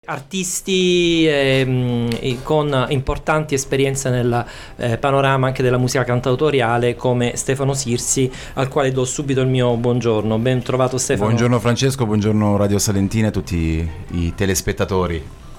Artisti con importanti esperienze nel panorama anche della musica cantautoriale, come Stefano Sirsi, al quale do subito il mio buongiorno. Ben trovato, Stefano. Buongiorno Francesco, buongiorno Radio Salentina e tutti i telespettatori.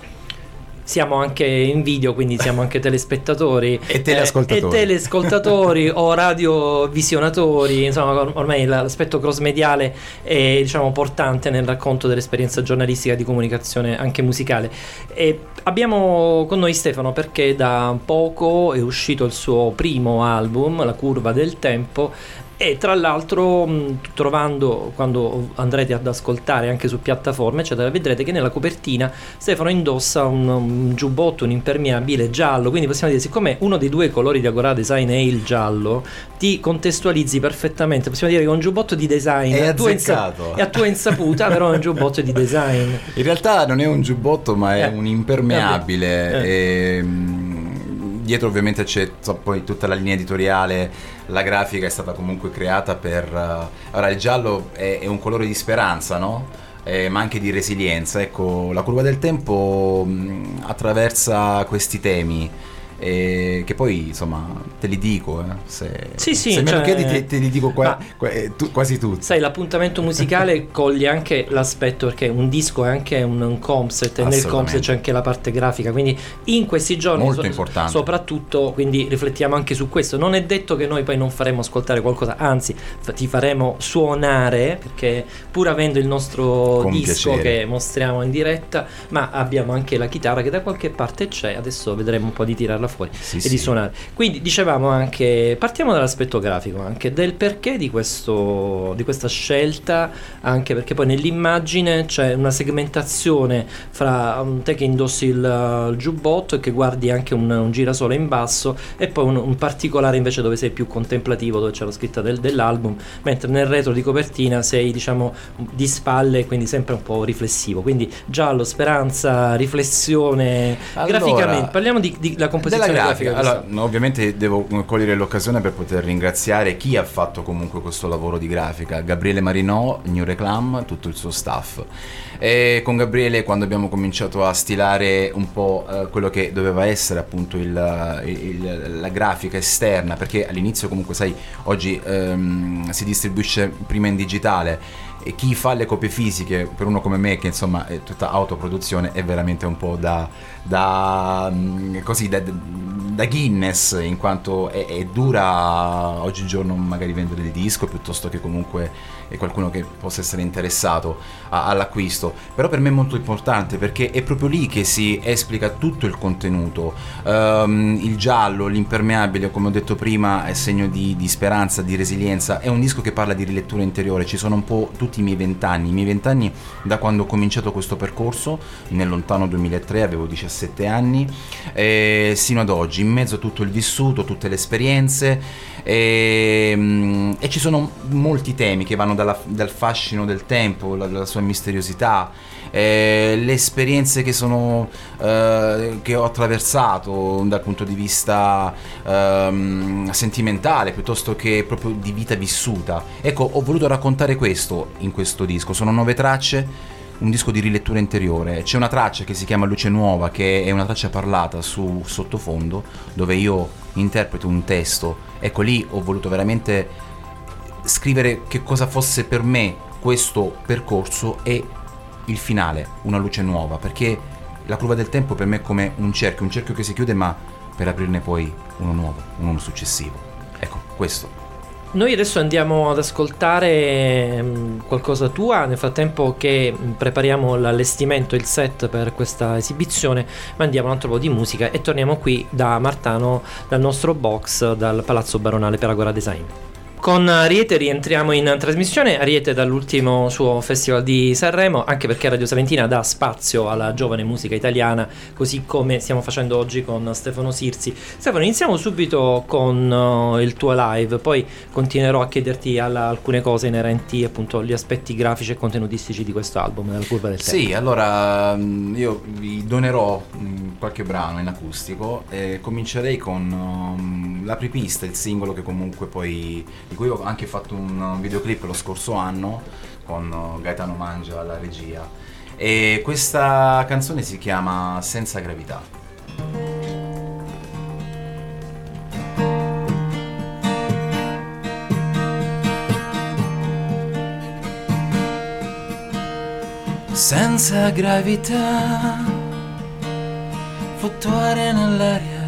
Siamo anche in video, quindi siamo anche telespettatori e telescoltatori o radiovisionatori. Insomma, ormai l'aspetto cross mediale è, diciamo, portante nel racconto dell'esperienza giornalistica di comunicazione anche musicale. E abbiamo con noi Stefano perché da poco è uscito il suo primo album, La curva del tempo. E tra l'altro, trovando, quando andrete ad ascoltare anche su piattaforme eccetera, vedrete che nella copertina Stefano indossa un giubbotto, un impermeabile giallo. Quindi possiamo dire, siccome uno dei due colori di Agorà Design è il giallo, ti contestualizzi perfettamente. Possiamo dire che è un giubbotto di design, è a tua insaputa, però è un giubbotto di design. In realtà non è un giubbotto, ma è un impermeabile. Dietro ovviamente c'è poi tutta la linea editoriale, la grafica è stata comunque creata per... Ora, il giallo è un colore di speranza, no? Ma anche di resilienza. Ecco, la curva del tempo attraversa questi temi. Che poi insomma te li dico se me lo chiedi te li dico quasi tutti. Sai, l'appuntamento musicale coglie anche l'aspetto, perché un disco è anche un concept, e nel concept c'è anche la parte grafica, quindi in questi giorni molto importante soprattutto, quindi riflettiamo anche su questo. Non è detto che noi poi non faremo ascoltare qualcosa, anzi ti faremo suonare, perché pur avendo il nostro con disco piacere, che mostriamo in diretta, ma abbiamo anche la chitarra che da qualche parte c'è, adesso vedremo un po' di tirarla fuori di suonare. Quindi dicevamo anche, partiamo dall'aspetto grafico, anche del perché di questa scelta, anche perché poi nell'immagine c'è una segmentazione fra te che indossi il giubbotto e che guardi anche un girasole in basso, e poi un particolare invece dove sei più contemplativo, dove c'è la scritta dell'album, mentre nel retro di copertina sei, diciamo, di spalle, quindi sempre un po' riflessivo. Quindi giallo, speranza, riflessione. Allora, graficamente parliamo di la composizione grafica. Allora, ovviamente devo cogliere l'occasione per poter ringraziare chi ha fatto comunque questo lavoro di grafica: Gabriele Marinò, New Reclam, tutto il suo staff. E con Gabriele, quando abbiamo cominciato a stilare un po' quello che doveva essere appunto la grafica esterna, perché all'inizio comunque sai, oggi si distribuisce prima in digitale, e chi fa le copie fisiche, per uno come me che insomma è tutta autoproduzione, è veramente un po' da Guinness, in quanto è dura oggigiorno magari vendere il disco, piuttosto che comunque qualcuno che possa essere interessato all'acquisto. Però per me è molto importante, perché è proprio lì che si esplica tutto il contenuto. Il giallo, l'impermeabile, come ho detto prima, è segno di speranza, di resilienza. È un disco che parla di rilettura interiore. Ci sono un po' tutti i miei vent'anni da quando ho cominciato questo percorso nel lontano 2003, avevo 17 anni, sino ad oggi, in mezzo a tutto il vissuto, tutte le esperienze, e ci sono molti temi che vanno dal fascino del tempo, la sua misteriosità, le esperienze che ho attraversato dal punto di vista sentimentale, piuttosto che proprio di vita vissuta. Ecco, ho voluto raccontare questo in questo disco. Sono 9 tracce, un disco di rilettura interiore. C'è una traccia che si chiama Luce Nuova, che è una traccia parlata su sottofondo, dove io interpreto un testo. Ecco, lì ho voluto veramente scrivere che cosa fosse per me questo percorso e il finale, una luce nuova, perché la curva del tempo per me è come un cerchio che si chiude, ma per aprirne poi uno nuovo, uno successivo. Ecco, questo. Noi adesso andiamo ad ascoltare qualcosa tua, nel frattempo che prepariamo l'allestimento, il set per questa esibizione, mandiamo un altro po' di musica e torniamo qui da Martano, dal nostro box, dal Palazzo Baronale per Agora Design. Con Ariete rientriamo in trasmissione. Ariete dall'ultimo suo festival di Sanremo, anche perché Radio Salentina dà spazio alla giovane musica italiana, così come stiamo facendo oggi con Stefano Sirsi. Stefano, iniziamo subito con il tuo live, poi continuerò a chiederti alcune cose inerenti appunto agli aspetti grafici e contenutistici di questo album, La curva del tempo. Sì, allora io vi donerò qualche brano in acustico e comincerei con l'apripista, il singolo che comunque poi di cui ho anche fatto un videoclip lo scorso anno, con Gaetano Mangia alla regia, e questa canzone si chiama Senza Gravità. Senza gravità, fluttuare nell'aria,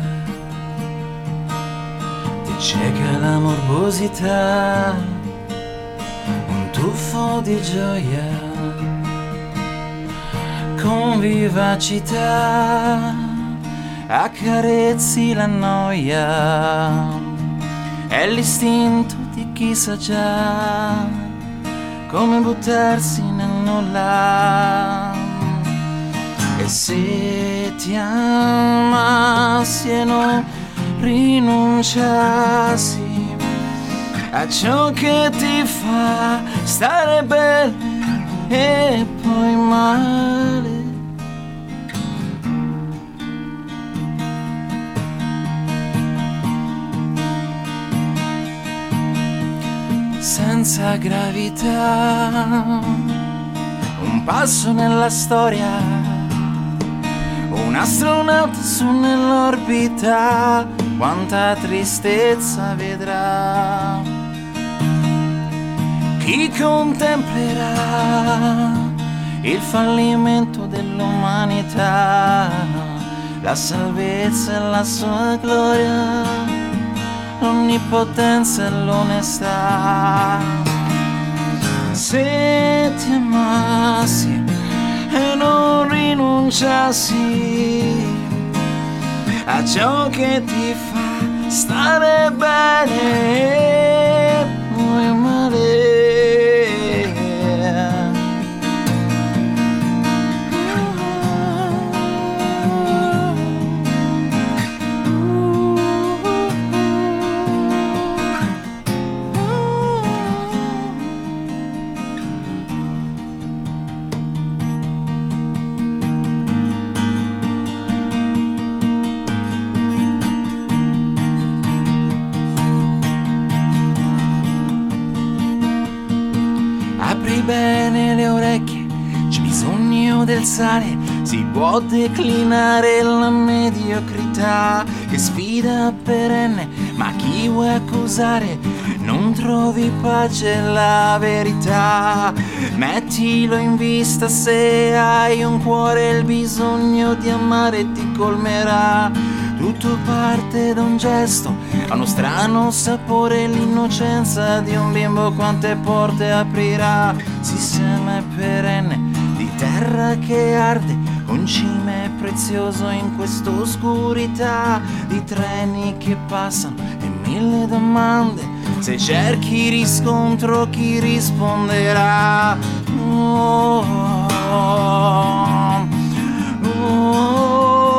ti cieca la morbosità, un tuffo di gioia, con vivacità, accarezzi la noia, è l'istinto di chi sa già come buttarsi nel nulla. E se ti amassi e non rinunciassi a ciò che ti fa stare bene e poi male, senza gravità, un passo nella storia, un astronauta su nell'orbita, quanta tristezza vedrà chi contemplerà il fallimento dell'umanità, la salvezza e la sua gloria, l'onnipotenza e l'onestà. Se ti amassi e non rinunciassi a ciò che ti fa stare bene e poi male, bene le orecchie, c'è bisogno del sale, si può declinare la mediocrità che sfida perenne, ma chi vuoi accusare non trovi pace e la verità. Mettilo in vista, se hai un cuore il bisogno di amare ti colmerà. Tutto parte da un gesto, ha uno strano sapore, l'innocenza di un bimbo quante porte aprirà. Sistema perenne di terra che arde, concime prezioso in quest'oscurità di treni che passano e mille domande. Se cerchi riscontro chi risponderà? Oh, oh, oh.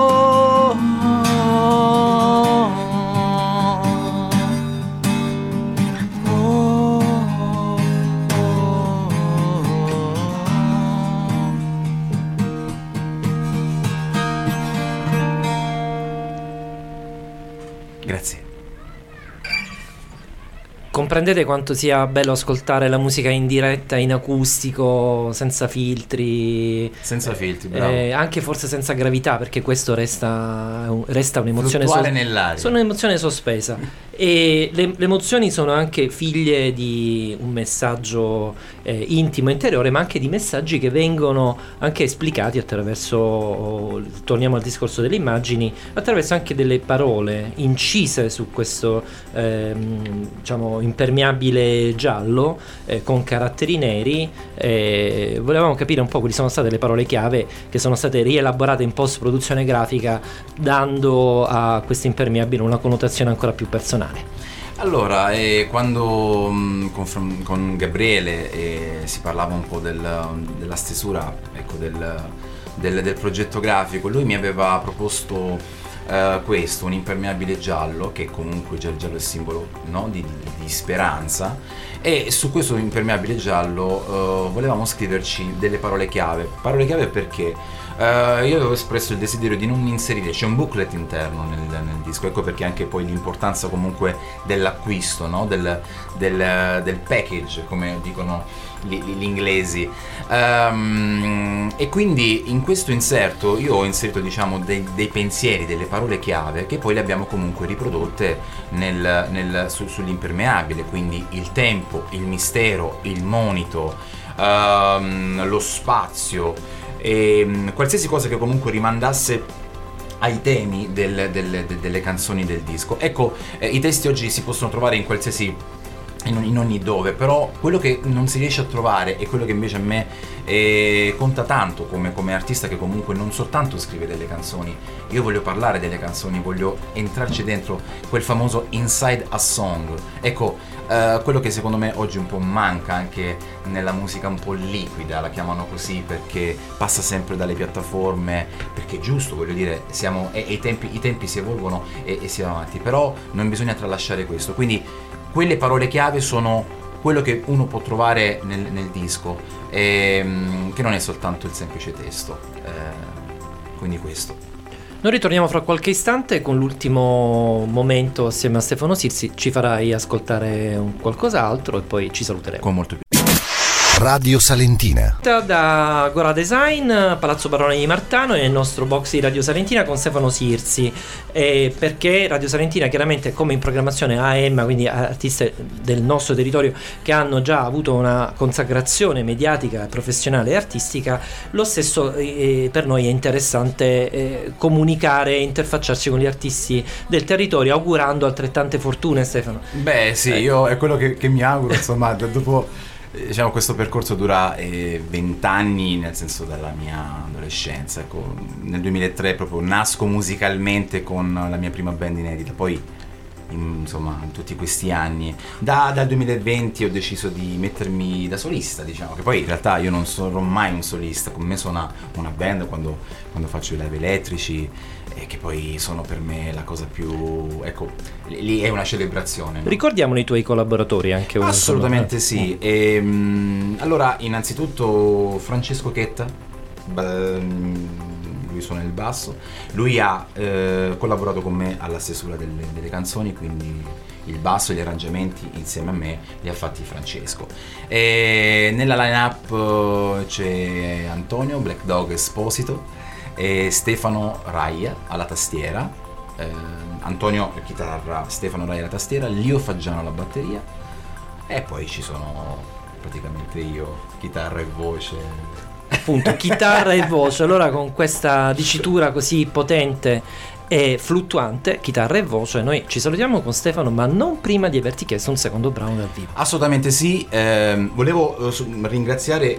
Grazie. Comprendete quanto sia bello ascoltare la musica in diretta, in acustico, senza filtri. Senza filtri, bravo. Anche forse senza gravità, perché questo resta un'emozione nell'aria. Sono un'emozione sospesa. E le emozioni sono anche figlie di un messaggio intimo, interiore, ma anche di messaggi che vengono anche esplicati attraverso, torniamo al discorso delle immagini, attraverso anche delle parole incise su questo diciamo impermeabile giallo con caratteri neri. Volevamo capire un po' quali sono state le parole chiave che sono state rielaborate in post produzione grafica, dando a questo impermeabile una connotazione ancora più personale. Allora, quando con Gabriele si parlava un po' della stesura, ecco, del progetto grafico, lui mi aveva proposto questo, un impermeabile giallo, che comunque già il giallo è simbolo, no? di speranza, e su questo impermeabile giallo volevamo scriverci delle parole chiave perché io avevo espresso il desiderio di non inserire, c'è un booklet interno nel disco, ecco perché anche poi l'importanza comunque dell'acquisto, no? del package, come dicono gli inglesi. E quindi in questo inserto io ho inserito, diciamo, dei pensieri, delle parole chiave che poi le abbiamo comunque riprodotte sull'impermeabile, quindi il tempo, il mistero, il monito, lo spazio e qualsiasi cosa che comunque rimandasse ai temi delle canzoni del disco. Ecco, i testi oggi si possono trovare in qualsiasi, in ogni dove, però quello che non si riesce a trovare è quello che invece a me conta tanto come artista, che comunque non soltanto scrive delle canzoni. Io voglio parlare delle canzoni, voglio entrarci dentro quel famoso inside a song. Ecco, quello che secondo me oggi un po' manca anche nella musica un po' liquida, la chiamano così perché passa sempre dalle piattaforme, perché è giusto, voglio dire, i tempi si evolvono e si va avanti, però non bisogna tralasciare questo. Quindi quelle parole chiave sono quello che uno può trovare nel disco, che non è soltanto il semplice testo, quindi questo. Noi ritorniamo fra qualche istante con l'ultimo momento assieme a Stefano Sirsi, ci farai ascoltare qualcos'altro e poi ci saluteremo. Con molto più. Radio Salentina. Da Agora Design, Palazzo Barone di Martano, e il nostro box di Radio Salentina con Stefano Sirsi, perché Radio Salentina chiaramente, come in programmazione AM, quindi artisti del nostro territorio che hanno già avuto una consacrazione mediatica, professionale e artistica, lo stesso per noi è interessante comunicare e interfacciarci con gli artisti del territorio, augurando altrettante fortune. Stefano? Beh sì, io è quello che mi auguro, insomma, dopo, diciamo, questo percorso dura 20 anni, nel senso dalla mia adolescenza. Ecco, nel 2003 proprio nasco musicalmente con la mia prima band inedita, poi insomma in tutti questi anni dal 2020 ho deciso di mettermi da solista, diciamo, che poi in realtà io non sarò mai un solista, con me suona una band quando faccio i live elettrici, e che poi sono per me la cosa più, ecco, lì è una celebrazione, no? Ricordiamone i tuoi collaboratori anche. Assolutamente sì. Allora, innanzitutto Francesco Chetta, lui suona il basso, lui ha collaborato con me alla stesura delle canzoni, quindi il basso e gli arrangiamenti insieme a me li ha fatti Francesco. Nella line-up c'è Antonio Black Dog Esposito e Stefano Raia alla tastiera, Antonio chitarra, Stefano Raia alla tastiera, Lio Faggiano alla batteria, e poi ci sono praticamente io, chitarra e voce. Appunto, chitarra e voce. Allora, con questa dicitura così potente e fluttuante, chitarra e voce, noi ci salutiamo con Stefano, ma non prima di averti chiesto un secondo brano dal vivo. Assolutamente sì. Volevo ringraziare,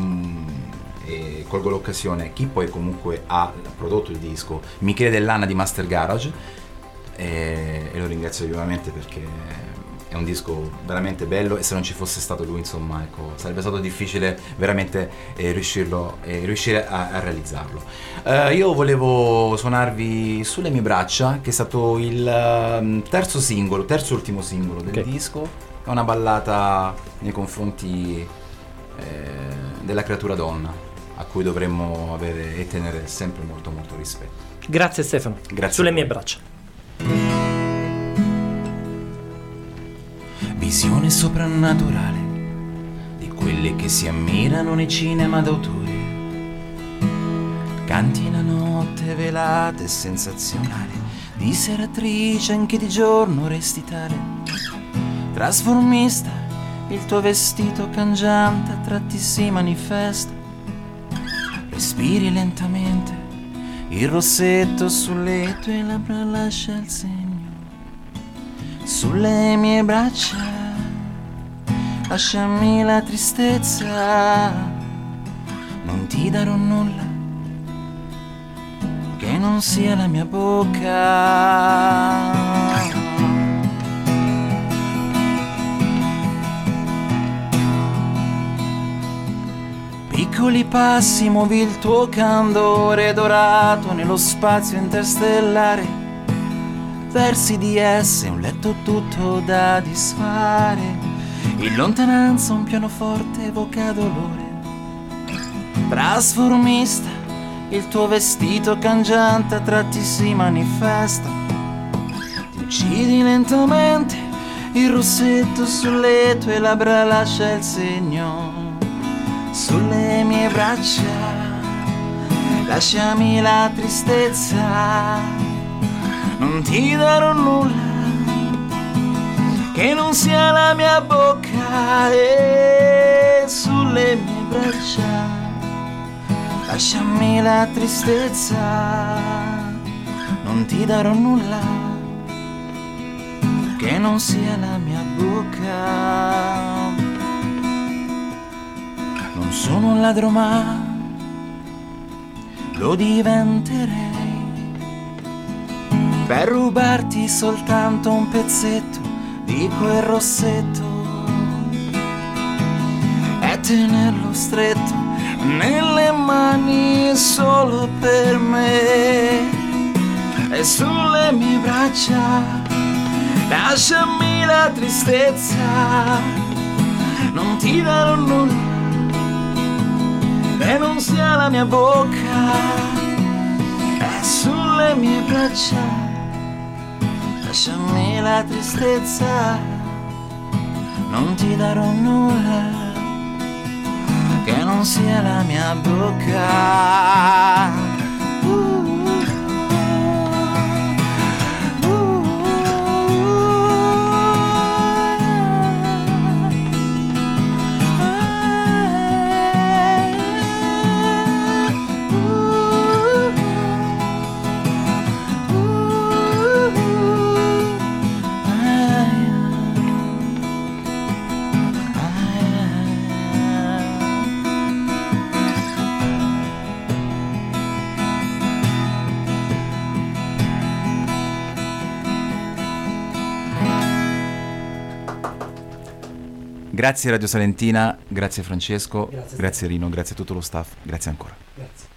e colgo l'occasione, chi poi comunque ha prodotto il disco, Michele Dell'Anna di Master Garage, e lo ringrazio vivamente perché è un disco veramente bello, e se non ci fosse stato lui, insomma, ecco, sarebbe stato difficile veramente riuscire a realizzarlo. Io volevo suonarvi Sulle mie braccia, che è stato il terzo ultimo singolo del disco. È una ballata nei confronti della creatura donna, a cui dovremmo avere e tenere sempre molto molto rispetto. Grazie Stefano. Grazie. Sulle mie braccia. Visione soprannaturale di quelle che si ammirano nei cinema d'autore. Canti la notte velata e sensazionale, di seratrice anche di giorno resti tale. Trasformista, il tuo vestito cangiante a tratti si manifesta. Respiri lentamente, il rossetto sulle tue labbra lascia il segno. Sulle mie braccia lasciami la tristezza, non ti darò nulla che non sia la mia bocca. Piccoli passi muovi il tuo candore dorato nello spazio interstellare. Versi di esse, un letto tutto da disfare. In lontananza un pianoforte evoca dolore. Trasformista, il tuo vestito cangiante a tratti si manifesta. Ti uccidi lentamente, il rossetto sulle tue labbra lascia il segno. sulle mie braccia. Lasciami la tristezza, non ti darò nulla che non sia la mia bocca, e sulle mie braccia. Lasciami la tristezza, non ti darò nulla che non sia la mia bocca. Non sono un ladro ma lo diventerei, per rubarti soltanto un pezzetto di quel rossetto e tenerlo stretto nelle mani solo per me. E sulle mie braccia lasciami la tristezza, non ti darò nulla che non sia la mia bocca. E sulle mie braccia lasciami la tristezza, non ti darò nulla che non sia la mia bocca. Grazie Radio Salentina, grazie Francesco, Grazie grazie Rino, grazie a tutto lo staff, grazie ancora. Grazie.